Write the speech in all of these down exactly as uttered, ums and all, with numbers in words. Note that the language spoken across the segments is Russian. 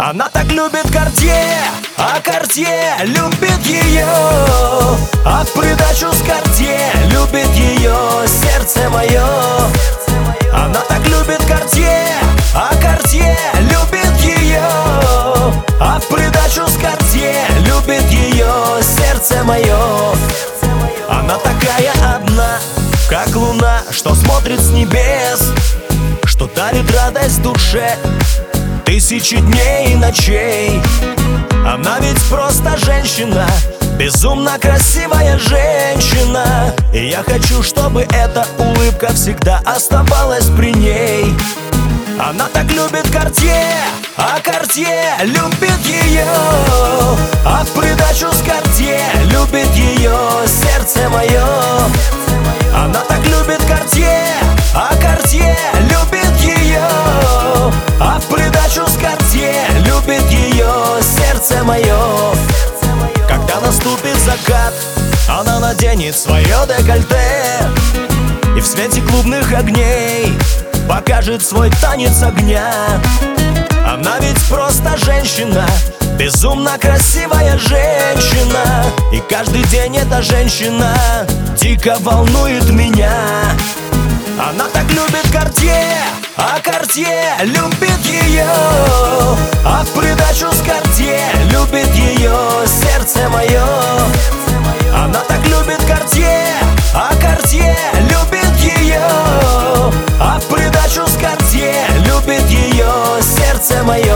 Она так любит Картье, а Картье любит ее. А в придачу с Картье любит ее сердце мое. Она так любит Картье, а Картье любит ее. А в придачу с Картье любит ее сердце мое. Она такая одна, как луна, что смотрит с небес, что дарит радость душе тысячи дней и ночей. Она ведь просто женщина, безумно красивая женщина. И я хочу, чтобы эта улыбка всегда оставалась при ней. Она так любит Картье, а Картье любит ее. А в придачу с Картье любит ее сердце мое. Она так любит Картье, а Картье любит ее. А в придачу с Картье любит ее сердце мое. Когда наступит закат, она наденет свое декольте и в свете клубных огней покажет свой танец огня. Она ведь просто женщина, безумно красивая женщина. И каждый день эта женщина дико волнует меня. Она так любит Картье, а Картье любит ее. А в придачу с Картье любит ее сердце мое. Она так любит Картье, а Картье любит ее. А в придачу с Картье любит ее сердце мое.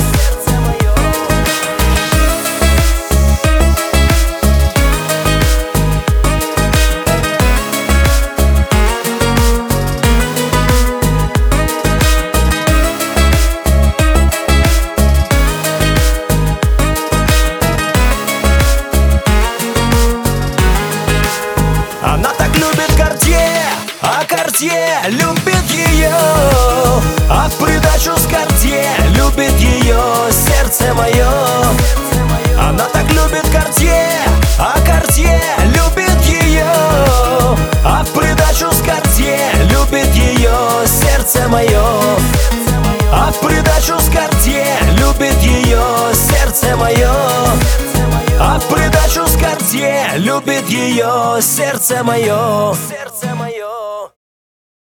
Она так любит Картье, а Картье любит ее. А в придачу с Картье любит ее сердце мое. Она так любит Картье, а Картье любит ее. А в придачу с Картье любит ее сердце мое. А в придачу с Картье любит ее сердце мое. А в придачу с Картье любит ее сердце мое. Сердце мое.